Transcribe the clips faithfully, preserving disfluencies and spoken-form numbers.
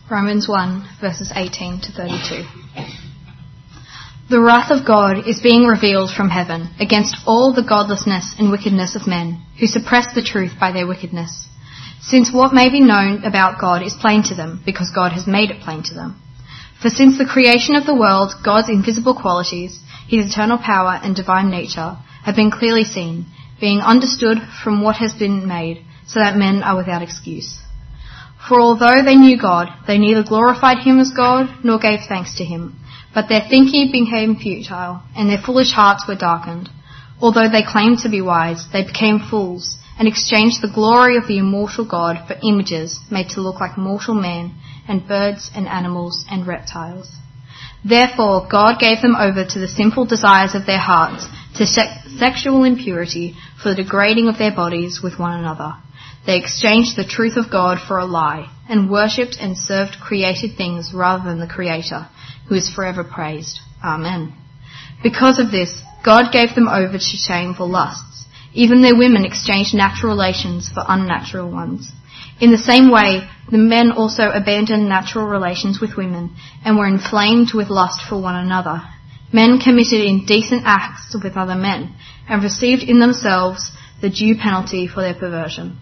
Romans one, verses eighteen to thirty-two. The wrath of God is being revealed from heaven against all the godlessness and wickedness of men, who suppress the truth by their wickedness. Since what may be known about God is plain to them, because God has made it plain to them. For since the creation of the world, God's invisible qualities, his eternal power and divine nature, have been clearly seen, being understood from what has been made, so that men are without excuse. For although they knew God, they neither glorified him as God, nor gave thanks to him. But their thinking became futile, and their foolish hearts were darkened. Although they claimed to be wise, they became fools, and exchanged the glory of the immortal God for images made to look like mortal men, and birds and animals and reptiles. Therefore God gave them over to the sinful desires of their hearts, to se- sexual impurity, for the degrading of their bodies with one another. They exchanged the truth of God for a lie, and worshipped and served created things rather than the Creator, who is forever praised. Amen. Because of this, God gave them over to shameful lusts. Even their women exchanged natural relations for unnatural ones. In the same way, the men also abandoned natural relations with women, and were inflamed with lust for one another. Men committed indecent acts with other men, and received in themselves the due penalty for their perversion.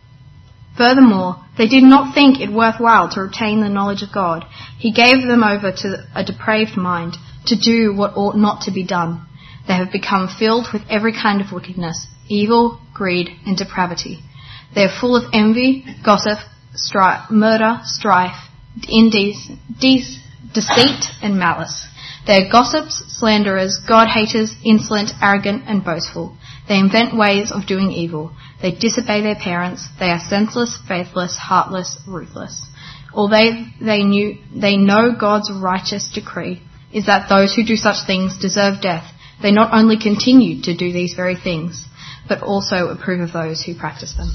Furthermore, they did not think it worthwhile to retain the knowledge of God. He gave them over to a depraved mind, to do what ought not to be done. They have become filled with every kind of wickedness, evil, greed, and depravity. They are full of envy, gossip, stri- murder, strife, indec- de- deceit, and malice. They are gossips, slanderers, God-haters, insolent, arrogant, and boastful. They invent ways of doing evil. They disobey their parents. They are senseless, faithless, heartless, ruthless. Although they knew, they know God's righteous decree is that those who do such things deserve death. They not only continue to do these very things, but also approve of those who practice them.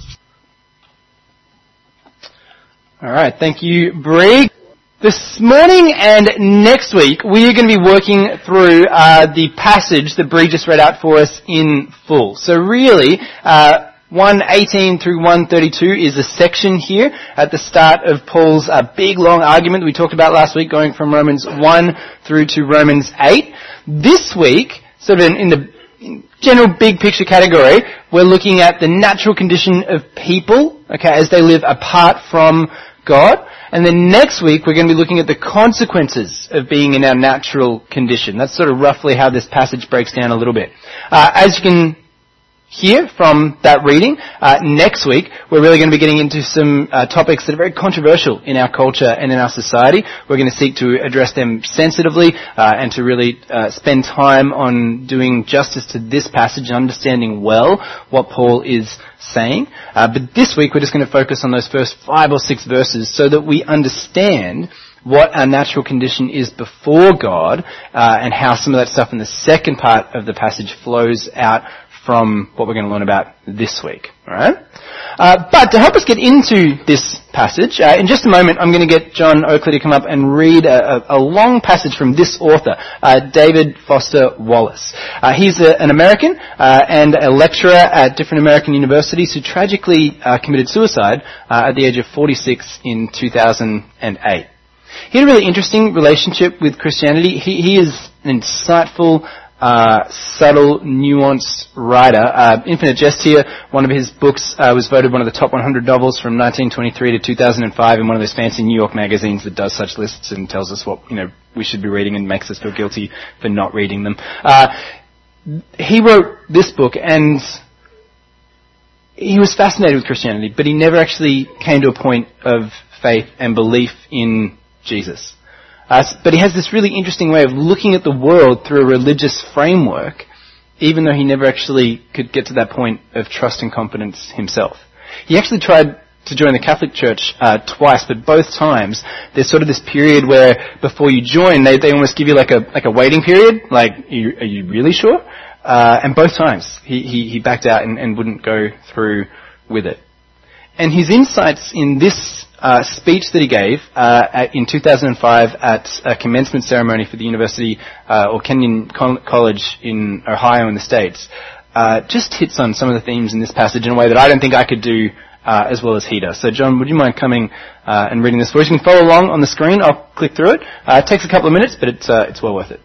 All right, thank you, Bree. This morning and next week, we are going to be working through uh, the passage that Bree just read out for us in full. So really, uh, one eighteen through one thirty-two is a section here at the start of Paul's uh, big, long argument that we talked about last week, going from Romans one through to Romans eight. This week, sort of in, in the general big picture category, we're looking at the natural condition of people, okay, as they live apart from God. And then next week, we're going to be looking at the consequences of being in our natural condition. That's sort of roughly how this passage breaks down a little bit. Uh, as you can hear from that reading, uh, next week, we're really going to be getting into some uh, topics that are very controversial in our culture and in our society. We're going to seek to address them sensitively uh, and to really uh, spend time on doing justice to this passage and understanding well what Paul is saying. Uh, but this week, we're just going to focus on those first five or six verses so that we understand what our natural condition is before God uh, and how some of that stuff in the second part of the passage flows out from what we're going to learn about this week. All right? Uh, but to help us get into this passage, uh, in just a moment, I'm going to get John Oakley to come up and read a, a, a long passage from this author, uh, David Foster Wallace. Uh, he's a, an American uh, and a lecturer at different American universities who tragically uh, committed suicide uh, at the age of forty-six in two thousand eight. He had a really interesting relationship with Christianity. He, he is an insightful, Uh, subtle, nuanced writer. Uh, Infinite Jest here, one of his books uh, was voted one of the top one hundred novels from nineteen twenty-three to two thousand five in one of those fancy New York magazines that does such lists and tells us what, you know, we should be reading and makes us feel guilty for not reading them. Uh, he wrote this book and he was fascinated with Christianity, but he never actually came to a point of faith and belief in Jesus. Uh, but he has this really interesting way of looking at the world through a religious framework, even though he never actually could get to that point of trust and confidence himself. He actually tried to join the Catholic Church uh, twice, but both times there's sort of this period where before you join, they, they almost give you like a like a waiting period, like, are you, are you really sure? Uh, and both times he, he, he backed out and, and wouldn't go through with it. And his insights in this uh, speech that he gave uh, at, in two thousand five at a commencement ceremony for the University uh, or Kenyon College in Ohio in the States uh, just hits on some of the themes in this passage in a way that I don't think I could do uh, as well as he does. So John, would you mind coming uh, and reading this for us? You can follow along on the screen. I'll click through it. Uh, it takes a couple of minutes, but it's, uh, it's well worth it.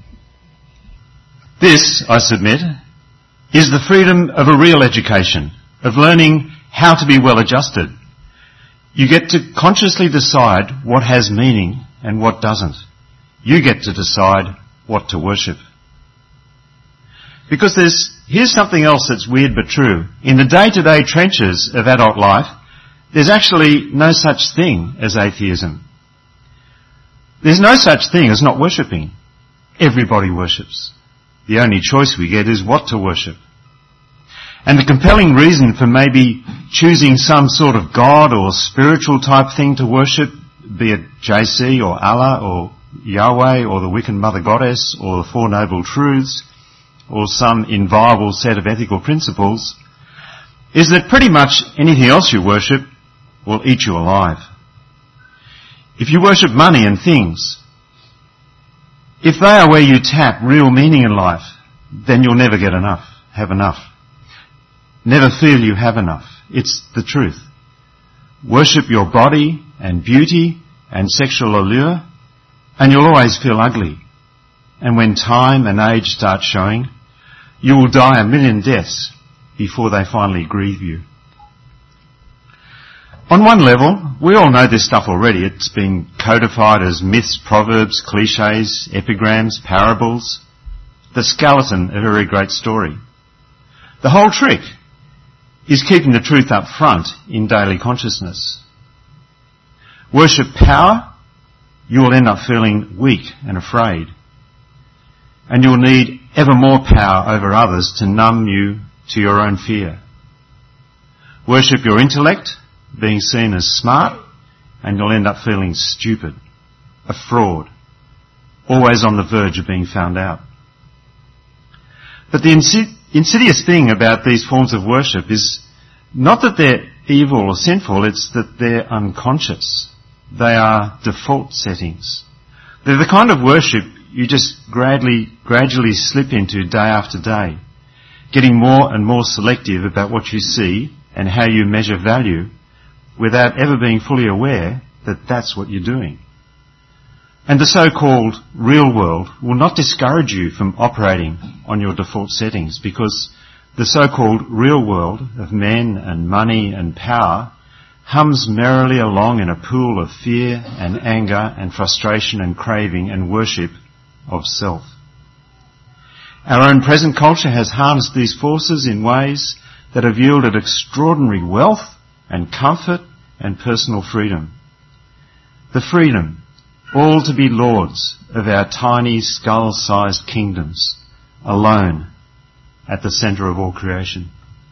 This, I submit, is the freedom of a real education, of learning how to be well adjusted. You get to consciously decide what has meaning and what doesn't. You get to decide what to worship. Because there's, here's something else that's weird but true. In the day-to-day trenches of adult life, there's actually no such thing as atheism. There's no such thing as not worshipping. Everybody worships. The only choice we get is what to worship. And the compelling reason for maybe choosing some sort of God or spiritual type thing to worship, be it J C or Allah or Yahweh or the Wiccan Mother Goddess or the Four Noble Truths or some inviolable set of ethical principles, is that pretty much anything else you worship will eat you alive. If you worship money and things, if they are where you tap real meaning in life, then you'll never get enough, have enough. Never feel you have enough. It's the truth. Worship your body and beauty and sexual allure, and you'll always feel ugly. And when time and age start showing, you will die a million deaths before they finally grieve you. On one level, we all know this stuff already. It's been codified as myths, proverbs, cliches, epigrams, parables, the skeleton of every great story. The whole trick is keeping the truth up front in daily consciousness. Worship power, you will end up feeling weak and afraid. And you'll need ever more power over others to numb you to your own fear. Worship your intellect, being seen as smart, and you'll end up feeling stupid, a fraud, always on the verge of being found out. But the insid- insidious thing about these forms of worship is not that they're evil or sinful, it's that they're unconscious. They are default settings. They're the kind of worship you just gradually, gradually slip into day after day, getting more and more selective about what you see and how you measure value without ever being fully aware that that's what you're doing. And the so-called real world will not discourage you from operating on your default settings, because the so-called real world of men and money and power hums merrily along in a pool of fear and anger and frustration and craving and worship of self. Our own present culture has harnessed these forces in ways that have yielded extraordinary wealth and comfort and personal freedom. The freedom, all to be lords of our tiny skull-sized kingdoms, alone at the centre of all creation.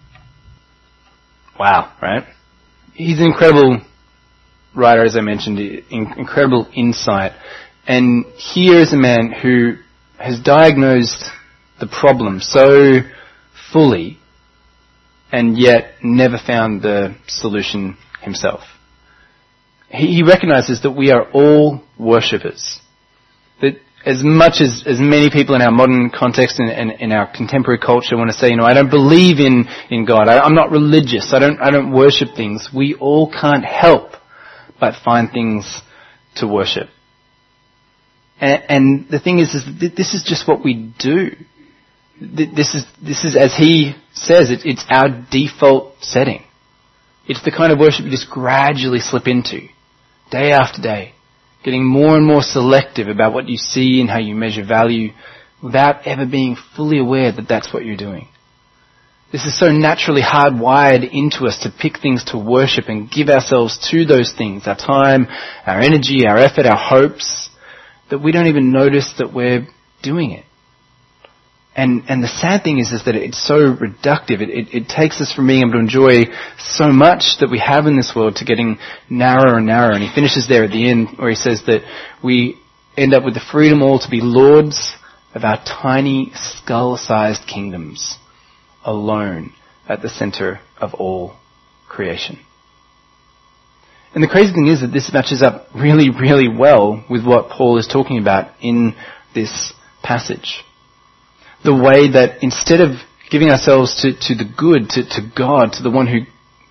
Wow, right? He's an incredible writer, as I mentioned, incredible insight. And here is a man who has diagnosed the problem so fully and yet never found the solution himself. He, he recognizes that we are all worshippers. That as much as, as many people in our modern context and, and in our contemporary culture want to say, you know, I don't believe in, in God. I, I'm not religious. I don't, I don't worship things. We all can't help but find things to worship. And, and the thing is, is that this is just what we do. This is, this is, as he says, it, it's our default setting. It's the kind of worship you just gradually slip into, day after day, getting more and more selective about what you see and how you measure value without ever being fully aware that that's what you're doing. This is so naturally hardwired into us to pick things to worship and give ourselves to those things, our time, our energy, our effort, our hopes, that we don't even notice that we're doing it. And and the sad thing is, is that it's so reductive. It, it, it takes us from being able to enjoy so much that we have in this world to getting narrower and narrower. And he finishes there at the end where he says that we end up with the freedom all to be lords of our tiny skull-sized kingdoms, alone at the center of all creation. And the crazy thing is that this matches up really, really well with what Paul is talking about in this passage. The way that instead of giving ourselves to, to the good, to, to God, to the one who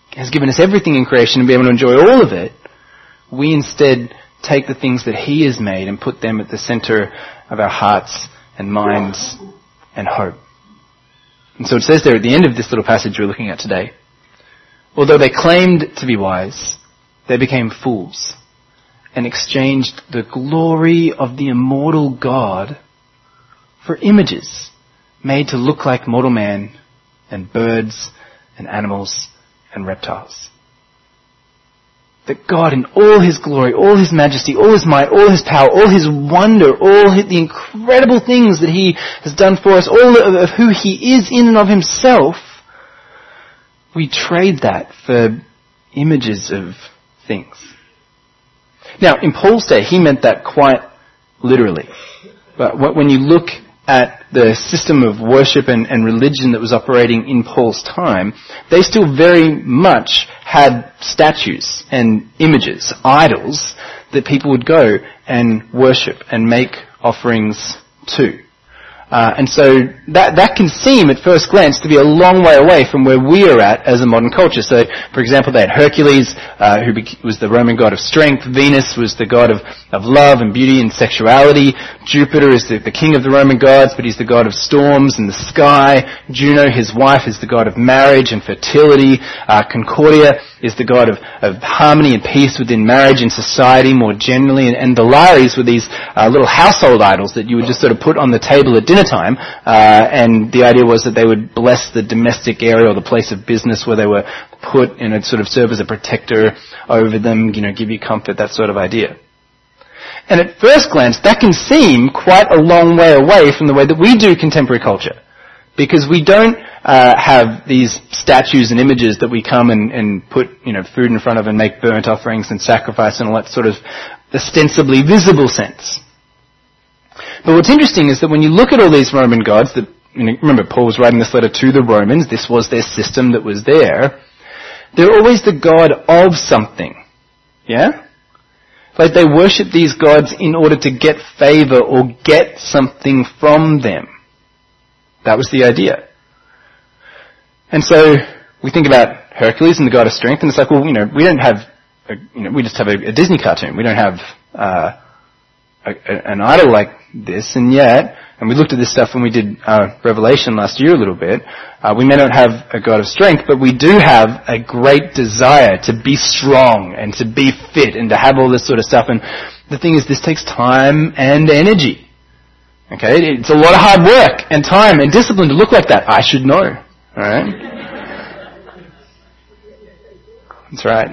has given us everything in creation and be able to enjoy all of it, we instead take the things that he has made and put them at the center of our hearts and minds and hope. And so it says there at the end of this little passage we're looking at today, although they claimed to be wise, they became fools and exchanged the glory of the immortal God for images made to look like mortal man and birds and animals and reptiles. That God in all his glory, all his majesty, all his might, all his power, all his wonder, all the incredible things that he has done for us, all of who he is in and of himself, we trade that for images of things. Now, in Paul's day, he meant that quite literally. But when you look at the system of worship and, and religion that was operating in Paul's time, they still very much had statues and images, idols, that people would go and worship and make offerings to. Uh, and so that that can seem at first glance to be a long way away from where we are at as a modern culture. So, for example, they had Hercules, uh, who bec- was the Roman god of strength. Venus was the god of, of love and beauty and sexuality. Jupiter is the, the king of the Roman gods, but he's the god of storms and the sky. Juno, his wife, is the god of marriage and fertility. Uh, Concordia is the god of, of harmony and peace within marriage and society more generally. And, and the Lares were these uh, little household idols that you would just sort of put on the table at dinner time, uh, and the idea was that they would bless the domestic area or the place of business where they were put, and it'd sort of serve as a protector over them, you know, give you comfort, that sort of idea. And at first glance, that can seem quite a long way away from the way that we do contemporary culture, because we don't uh, have these statues and images that we come and, and put, you know, food in front of and make burnt offerings and sacrifice and all that sort of ostensibly visible sense. But what's interesting is that when you look at all these Roman gods, that, you know, remember Paul was writing this letter to the Romans, this was their system that was there, they're always the god of something. Yeah? Like they worship these gods in order to get favor or get something from them. That was the idea. And so we think about Hercules and the god of strength, and it's like, well, you know, we don't have, a, you know, we just have a, a Disney cartoon. We don't have uh, a, a, an idol like this, and yet, and we looked at this stuff when we did uh, Revelation last year a little bit, uh, we may not have a God of strength, but we do have a great desire to be strong and to be fit and to have all this sort of stuff. And the thing is, this takes time and energy. Okay, it's a lot of hard work and time and discipline to look like that. I should know. Alright? That's right.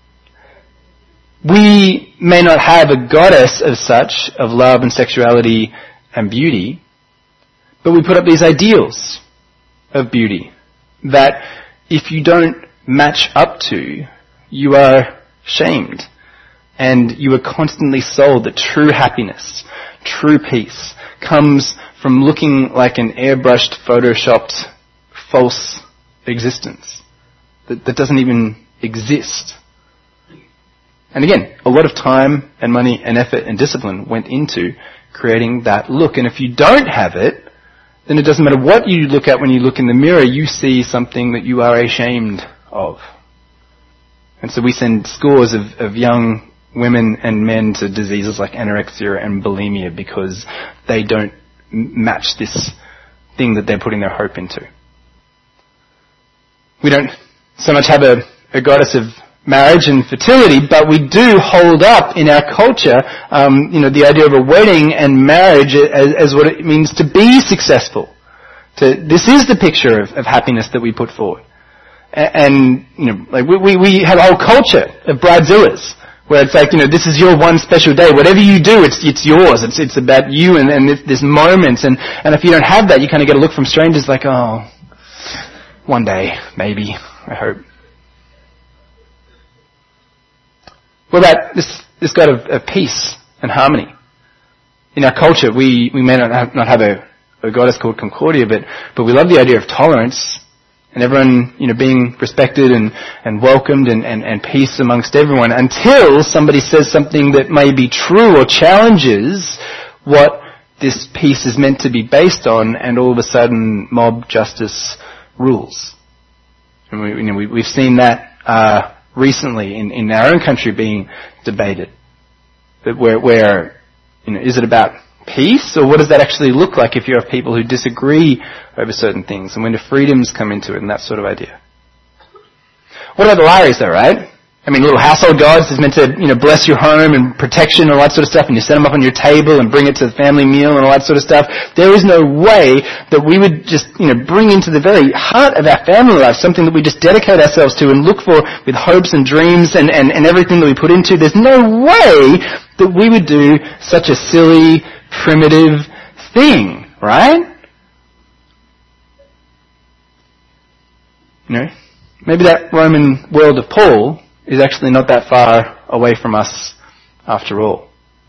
We may not have a goddess of such, of love and sexuality and beauty, but we put up these ideals of beauty that if you don't match up to, you are shamed. And you are constantly sold that true happiness, true peace, comes from looking like an airbrushed, photoshopped, false existence that, that doesn't even exist. And again, a lot of time and money and effort and discipline went into creating that look. And if you don't have it, then it doesn't matter what you look at when you look in the mirror, you see something that you are ashamed of. And so we send scores of, of young women and men to diseases like anorexia and bulimia because they don't match this thing that they're putting their hope into. We don't so much have a, a goddess of marriage and fertility, but we do hold up in our culture, um, you know, the idea of a wedding and marriage as, as what it means to be successful. To, this is the picture of, of happiness that we put forward. And, and you know, like we, we, we have a whole culture of bridezillas, where it's like, you know, this is your one special day. Whatever you do, it's it's yours. It's it's about you and, and this, this moment. And, and if you don't have that, you kind of get a look from strangers like, oh, one day, maybe, I hope. What about this, this God of, of peace and harmony? In our culture, we, we may not have, not have a, a goddess called Concordia, but, but we love the idea of tolerance and everyone, you know, being respected and, and welcomed and, and, and peace amongst everyone until somebody says something that may be true or challenges what this peace is meant to be based on, and all of a sudden mob justice rules. And we, you know, we, we've seen that uh, recently in, in our own country being debated. That where, where, you know, is it about peace, or what does that actually look like if you have people who disagree over certain things, and when do freedoms come into it and that sort of idea? What about the Lares though, right? I mean, little household gods is meant to, you know, bless your home and protection and all that sort of stuff, and you set them up on your table and bring it to the family meal and all that sort of stuff. There is no way that we would just, you know, bring into the very heart of our family life something that we just dedicate ourselves to and look for with hopes and dreams and, and, and everything that we put into. There's no way that we would do such a silly, primitive thing, right? You know, maybe that Roman world of Paul is actually not that far away from us after all.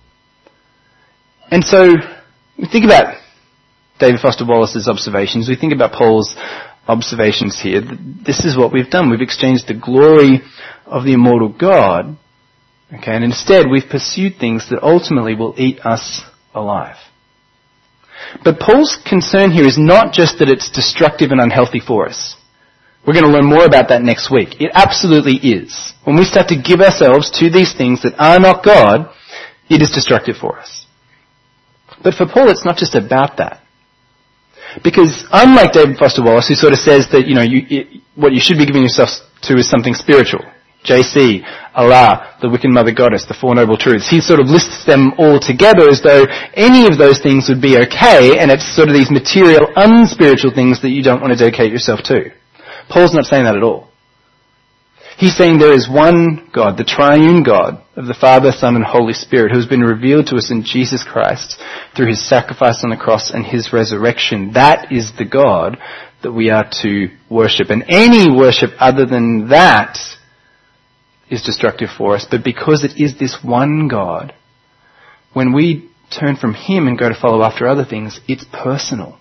And so we think about David Foster Wallace's observations, we think about Paul's observations here. This is what we've done. We've exchanged the glory of the immortal God, okay, and instead we've pursued things that ultimately will eat us alive. But Paul's concern here is not just that it's destructive and unhealthy for us. We're going to learn more about that next week. It absolutely is. When we start to give ourselves to these things that are not God, it is destructive for us. But for Paul, it's not just about that. Because unlike David Foster Wallace, who sort of says that, you know, you, it, what you should be giving yourself to is something spiritual. J C, Allah, the Wiccan Mother Goddess, the Four Noble Truths. He sort of lists them all together as though any of those things would be okay, and it's sort of these material, unspiritual things that you don't want to dedicate yourself to. Paul's not saying that at all. He's saying there is one God, the triune God of the Father, Son, and Holy Spirit, who has been revealed to us in Jesus Christ through his sacrifice on the cross and his resurrection. That is the God that we are to worship. And any worship other than that is destructive for us. But because it is this one God, when we turn from him and go to follow after other things, it's personal.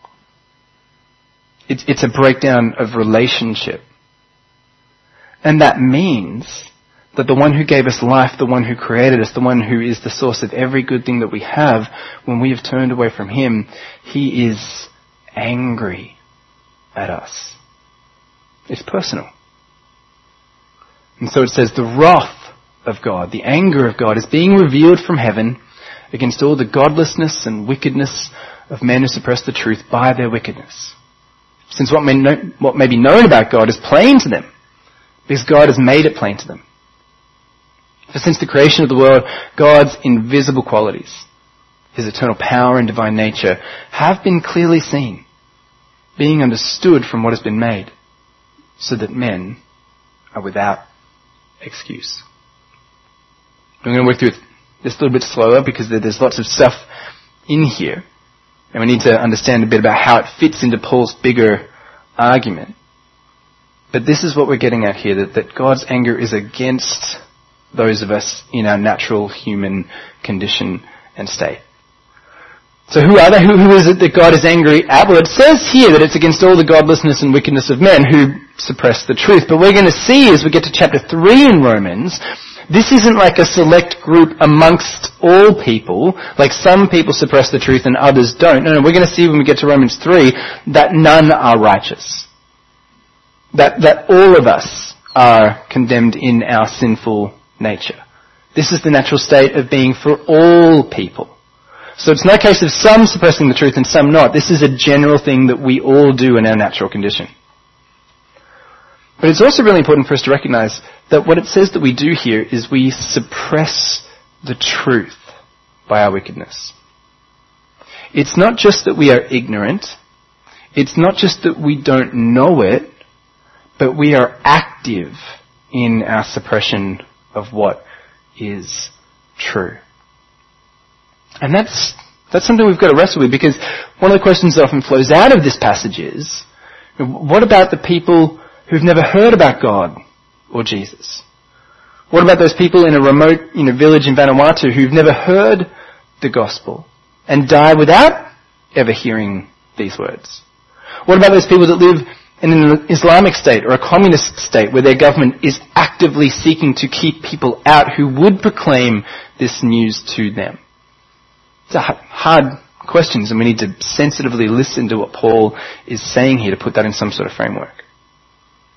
It's, it's a breakdown of relationship. And that means that the one who gave us life, the one who created us, the one who is the source of every good thing that we have, when we have turned away from him, he is angry at us. It's personal. And so it says the wrath of God, the anger of God, is being revealed from heaven against all the godlessness and wickedness of men who suppress the truth by their wickedness. Since what may, know, what may be known about God is plain to them, because God has made it plain to them. For since the creation of the world, God's invisible qualities, his eternal power and divine nature, have been clearly seen, being understood from what has been made, so that men are without excuse. I'm going to work through this a little bit slower because there's lots of stuff in here. And we need to understand a bit about how it fits into Paul's bigger argument. But this is what we're getting at here, that, that God's anger is against those of us in our natural human condition and state. So who are they? Who, who is it that God is angry at? Well, it says here that it's against all the godlessness and wickedness of men who suppress the truth. But we're going to see as we get to chapter three in Romans, this isn't like a select group amongst all people, like some people suppress the truth and others don't. No, no, we're going to see when we get to Romans three that none are righteous. That, that all of us are condemned in our sinful nature. This is the natural state of being for all people. So it's no case of some suppressing the truth and some not. This is a general thing that we all do in our natural condition. But it's also really important for us to recognize that what it says that we do here is we suppress the truth by our wickedness. It's not just that we are ignorant. It's not just that we don't know it, but we are active in our suppression of what is true. And that's that's something we've got to wrestle with, because one of the questions that often flows out of this passage is, what about the people who've never heard about God or Jesus? What about those people in a remote, you know, village in Vanuatu who've never heard the gospel and die without ever hearing these words? What about those people that live in an Islamic state or a communist state where their government is actively seeking to keep people out who would proclaim this news to them? It's a hard questions, and we need to sensitively listen to what Paul is saying here to put that in some sort of framework.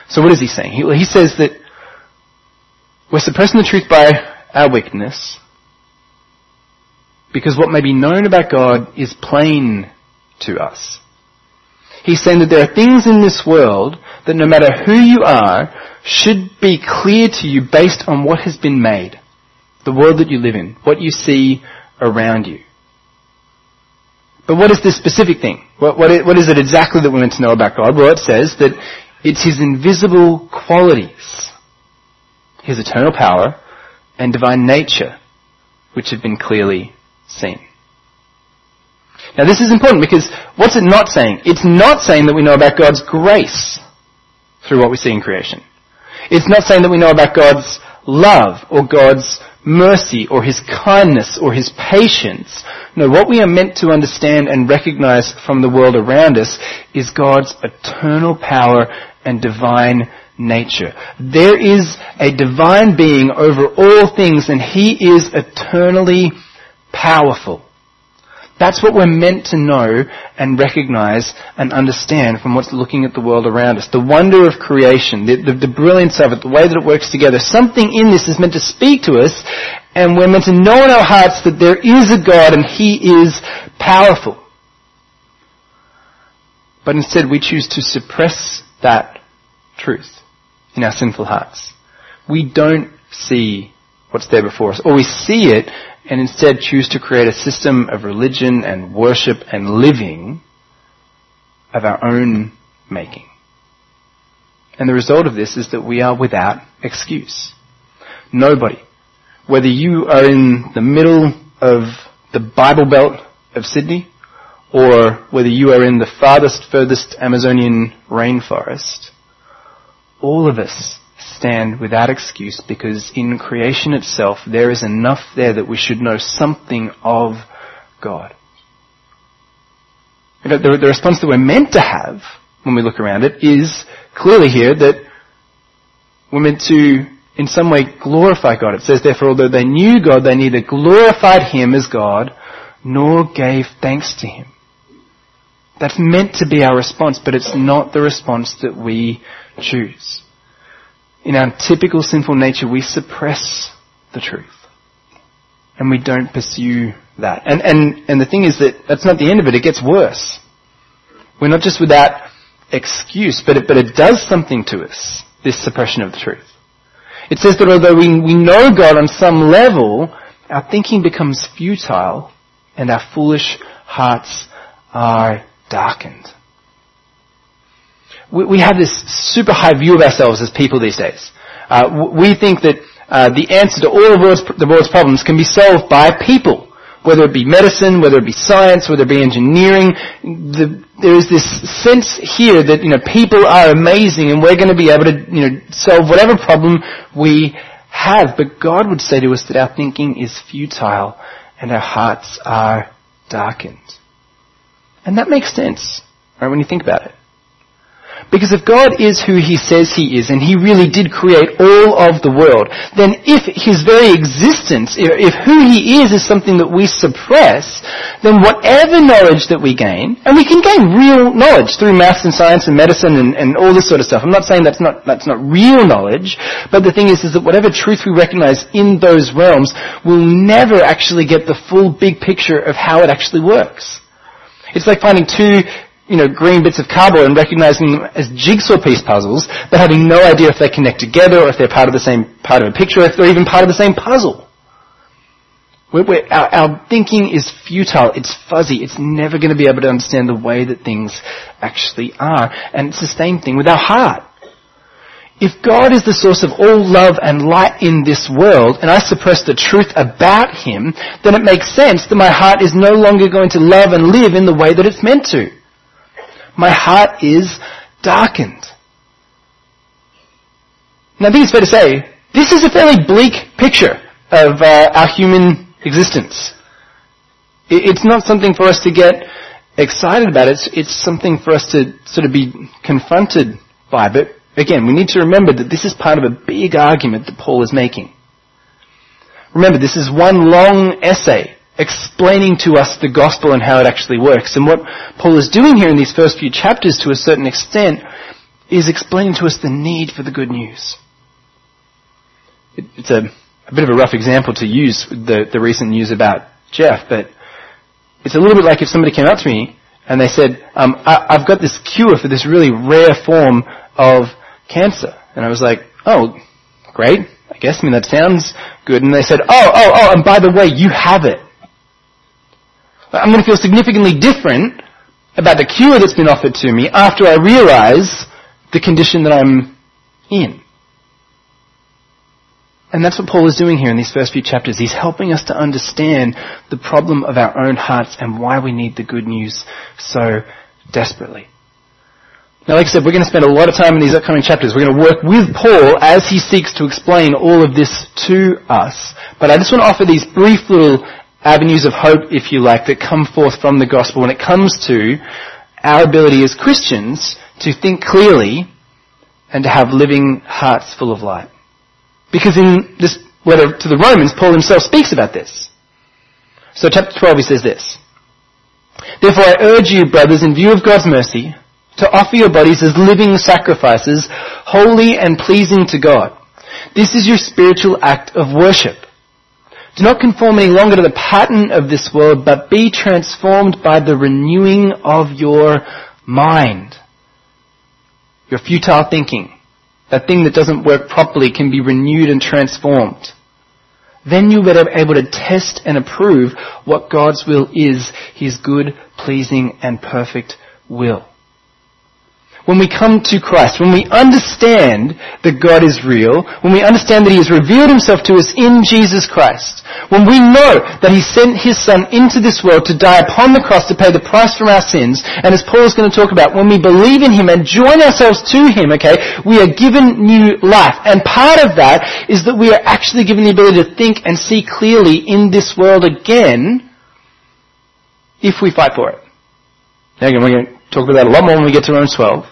So what is he saying? He, he says that we're suppressing the truth by our weakness because what may be known about God is plain to us. He's saying that there are things in this world that no matter who you are should be clear to you based on what has been made. The world that you live in, what you see around you. But what is this specific thing? What, what, is, what is it exactly that we're meant to know about God? Well, it says that it's His invisible qualities, His eternal power, and divine nature, which have been clearly seen. Now this is important because what's it not saying? It's not saying that we know about God's grace through what we see in creation. It's not saying that we know about God's love or God's mercy or His kindness or His patience. No, what we are meant to understand and recognize from the world around us is God's eternal power and divine nature. There is a divine being over all things and He is eternally powerful. That's what we're meant to know and recognize and understand from what's looking at the world around us. The wonder of creation, the, the, the brilliance of it, the way that it works together. Something in this is meant to speak to us, and we're meant to know in our hearts that there is a God and He is powerful. But instead we choose to suppress that truth in our sinful hearts. We don't see what's there before us, or we see it and instead choose to create a system of religion and worship and living of our own making. And the result of this is that we are without excuse. Nobody, whether you are in the middle of the Bible Belt of Sydney, or whether you are in the farthest, furthest Amazonian rainforest, all of us stand without excuse because in creation itself there is enough there that we should know something of God. The, the response that we're meant to have when we look around it is clearly here that we're meant to in some way glorify God. It says therefore although they knew God they neither glorified Him as God nor gave thanks to Him. That's meant to be our response, but it's not the response that we choose. In our typical sinful nature, we suppress the truth. And we don't pursue that. And, and, and the thing is that that's not the end of it. It gets worse. We're not just without excuse, but it, but it does something to us, this suppression of the truth. It says that although we, we know God on some level, our thinking becomes futile and our foolish hearts are darkened. We have this super high view of ourselves as people these days. Uh, we think that uh, the answer to all the world's, the world's problems can be solved by people, whether it be medicine, whether it be science, whether it be engineering. The, there is this sense here that you know people are amazing and we're going to be able to you know solve whatever problem we have. But God would say to us that our thinking is futile and our hearts are darkened. And that makes sense, right, when you think about it. Because if God is who He says He is, and He really did create all of the world, then if His very existence, if who He is is something that we suppress, then whatever knowledge that we gain, and we can gain real knowledge through maths and science and medicine and, and all this sort of stuff. I'm not saying that's not, that's not real knowledge, but the thing is, is that whatever truth we recognize in those realms will never actually get the full big picture of how it actually works. It's like finding two you know, green bits of cardboard and recognizing them as jigsaw piece puzzles, but having no idea if they connect together or if they're part of the same part of a picture or if they're even part of the same puzzle. We're, we're, our, our thinking is futile. It's fuzzy. It's never going to be able to understand the way that things actually are. And it's the same thing with our heart. If God is the source of all love and light in this world, and I suppress the truth about Him, then it makes sense that my heart is no longer going to love and live in the way that it's meant to. My heart is darkened. Now I think it's fair to say, this is a fairly bleak picture of uh, our human existence. It's not something for us to get excited about. It's, it's something for us to sort of be confronted by. But again, we need to remember that this is part of a big argument that Paul is making. Remember, this is one long essay explaining to us the gospel and how it actually works. And what Paul is doing here in these first few chapters to a certain extent is explaining to us the need for the good news. It, it's a, a bit of a rough example to use, the, the recent news about Jeff, but it's a little bit like if somebody came up to me and they said, um, I, I've got this cure for this really rare form of cancer. And I was like, oh, great, I guess. I mean, that sounds good. And they said, oh, oh, oh, and by the way, you have it. I'm going to feel significantly different about the cure that's been offered to me after I realize the condition that I'm in. And that's what Paul is doing here in these first few chapters. He's helping us to understand the problem of our own hearts and why we need the good news so desperately. Now, like I said, we're going to spend a lot of time in these upcoming chapters. We're going to work with Paul as he seeks to explain all of this to us. But I just want to offer these brief little avenues of hope, if you like, that come forth from the gospel when it comes to our ability as Christians to think clearly and to have living hearts full of light. Because in this letter to the Romans, Paul himself speaks about this. So chapter twelve, he says this. Therefore I urge you, brothers, in view of God's mercy, to offer your bodies as living sacrifices, holy and pleasing to God. This is your spiritual act of worship. Do not conform any longer to the pattern of this world, but be transformed by the renewing of your mind. Your futile thinking, that thing that doesn't work properly, can be renewed and transformed. Then you'll be able to test and approve what God's will is, His good, pleasing, and perfect will. When we come to Christ, when we understand that God is real, when we understand that He has revealed Himself to us in Jesus Christ, when we know that He sent His Son into this world to die upon the cross to pay the price for our sins, and as Paul is going to talk about, when we believe in Him and join ourselves to Him, okay, we are given new life. And part of that is that we are actually given the ability to think and see clearly in this world again, if we fight for it. Now again, we're going to talk about that a lot more when we get to Romans twelve.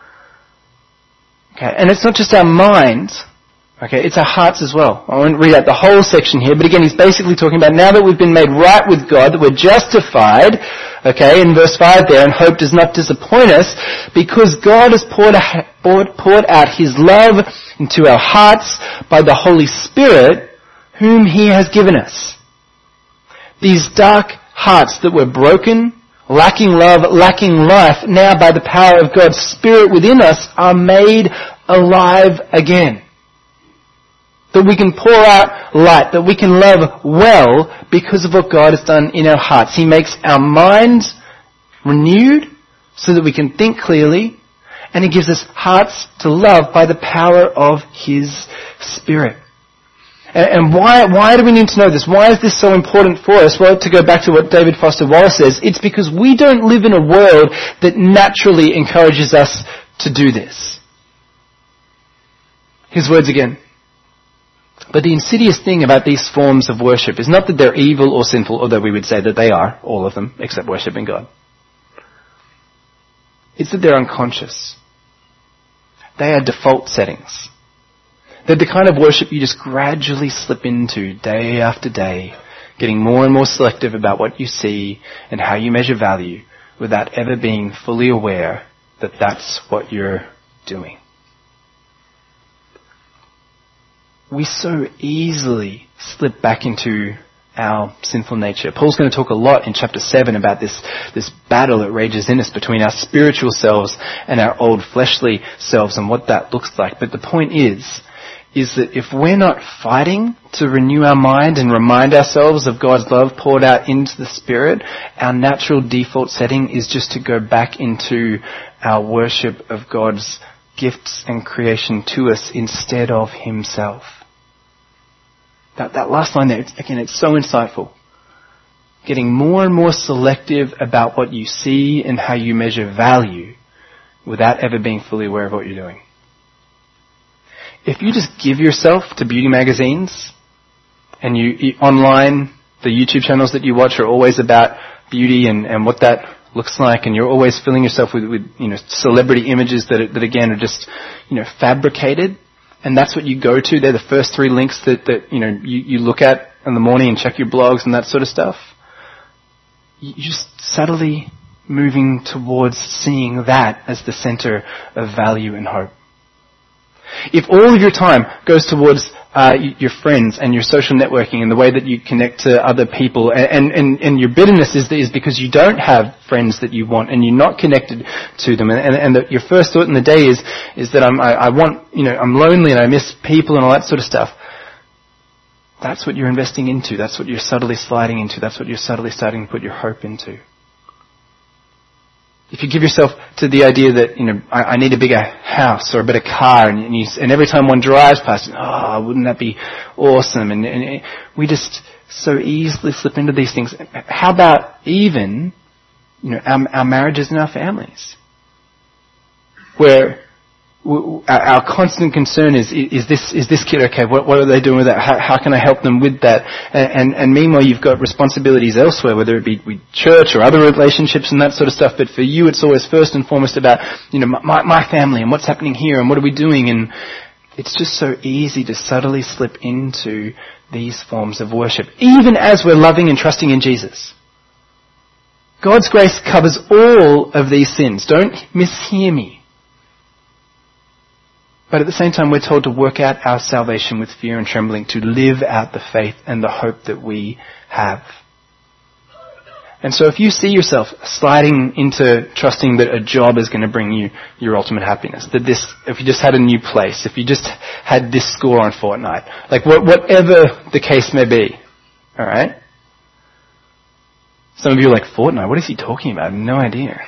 Okay, and it's not just our minds, okay, it's our hearts as well. I won't read out the whole section here, but again, he's basically talking about now that we've been made right with God, that we're justified, okay, in verse five there, and hope does not disappoint us, because God has poured, poured, poured out His love into our hearts by the Holy Spirit, whom He has given us. These dark hearts that were broken, lacking love, lacking life, now by the power of God's Spirit within us are made alive again. That we can pour out light, that we can love well because of what God has done in our hearts. He makes our minds renewed so that we can think clearly, and He gives us hearts to love by the power of His Spirit. And why, why do we need to know this? Why is this so important for us? Well, to go back to what David Foster Wallace says, it's because we don't live in a world that naturally encourages us to do this. His words again. But the insidious thing about these forms of worship is not that they're evil or sinful, although we would say that they are, all of them, except worshiping God. It's that they're unconscious. They are default settings. They're the kind of worship you just gradually slip into day after day, getting more and more selective about what you see and how you measure value without ever being fully aware that that's what you're doing. We so easily slip back into our sinful nature. Paul's going to talk a lot in chapter seven about this, this battle that rages in us between our spiritual selves and our old fleshly selves and what that looks like. But the point is, is that if we're not fighting to renew our mind and remind ourselves of God's love poured out into the Spirit, our natural default setting is just to go back into our worship of God's gifts and creation to us instead of Himself. That, that last line there, again, it's so insightful. Getting more and more selective about what you see and how you measure value without ever being fully aware of what you're doing. If you just give yourself to beauty magazines and you, you online, the YouTube channels that you watch are always about beauty and, and what that looks like, and you're always filling yourself with, with you know, celebrity images that, that again are just, you know, fabricated, and that's what you go to. They're the first three links that, that you know, you, you look at in the morning and check your blogs and that sort of stuff. You just subtly moving towards seeing that as the center of value and hope. If all of your time goes towards uh, your friends and your social networking and the way that you connect to other people, and, and, and your bitterness is, is because you don't have friends that you want and you're not connected to them, and, and, and the, your first thought in the day is is that I'm, I, I want, you know, I'm lonely and I miss people and all that sort of stuff. That's what you're investing into. That's what you're subtly sliding into. That's what you're subtly starting to put your hope into. If you give yourself to the idea that, you know, I, I need a bigger house or a better car, and, and, you, and every time one drives past, oh, wouldn't that be awesome? And, and we just so easily slip into these things. How about even, you know, our, our marriages and our families, where our constant concern is, is this, is this kid okay? What, what are they doing with that? How, how can I help them with that? And, and, and meanwhile, you've got responsibilities elsewhere, whether it be with church or other relationships and that sort of stuff. But for you, it's always first and foremost about, you know, my, my family and what's happening here and what are we doing? And it's just so easy to subtly slip into these forms of worship, even as we're loving and trusting in Jesus. God's grace covers all of these sins. Don't mishear me. But at the same time, we're told to work out our salvation with fear and trembling, to live out the faith and the hope that we have. And so if you see yourself sliding into trusting that a job is going to bring you your ultimate happiness, that this, if you just had a new place, if you just had this score on Fortnite, like what, whatever the case may be, alright? Some of you are like, Fortnite, what is he talking about? I have no idea.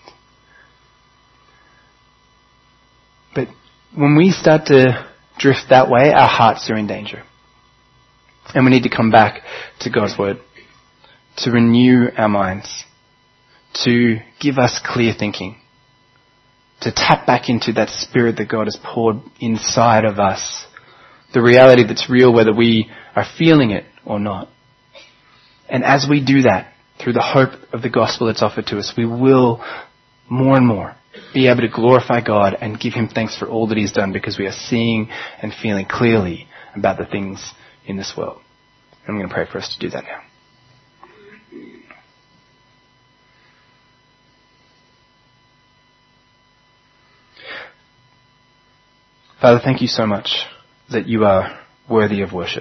But when we start to drift that way, our hearts are in danger. And we need to come back to God's Word, to renew our minds, to give us clear thinking, to tap back into that Spirit that God has poured inside of us, the reality that's real whether we are feeling it or not. And as we do that, through the hope of the gospel that's offered to us, we will more and more be able to glorify God and give Him thanks for all that He's done, because we are seeing and feeling clearly about the things in this world. And I'm going to pray for us to do that now. Father, thank you so much that you are worthy of worship.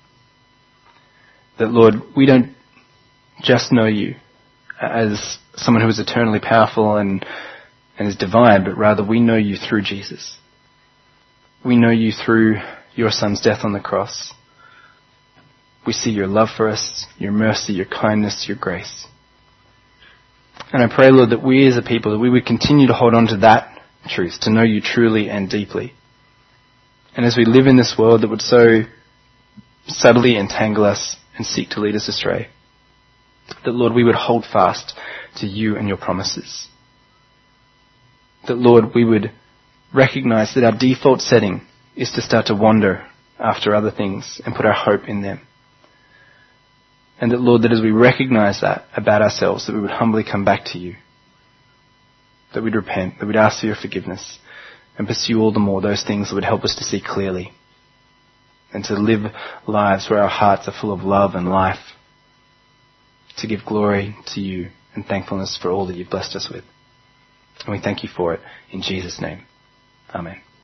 That, Lord, we don't just know you as someone who is eternally powerful and and is divine, but rather we know you through Jesus. We know you through your Son's death on the cross. We see your love for us, your mercy, your kindness, your grace. And I pray, Lord, that we as a people, that we would continue to hold on to that truth, to know you truly and deeply. And as we live in this world that would so subtly entangle us and seek to lead us astray, that, Lord, we would hold fast to you and your promises. That, Lord, we would recognize that our default setting is to start to wander after other things and put our hope in them. And that, Lord, that as we recognize that about ourselves, that we would humbly come back to you. That we'd repent, that we'd ask for your forgiveness and pursue all the more those things that would help us to see clearly and to live lives where our hearts are full of love and life, to give glory to you and thankfulness for all that you've blessed us with. And we thank you for it in Jesus' name. Amen.